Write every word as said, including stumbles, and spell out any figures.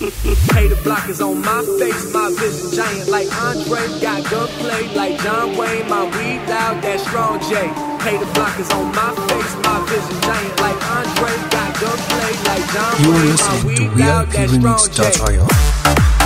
Hater blockers on my face, my vision giant like Andre. Got gunplay like John Wayne, my weed loud, that strong J. Hater blockers on my face, my vision giant like Andre. Got gunplay like John You are Wayne, my listening to weed loud, that strong V I P remix dot J. I O.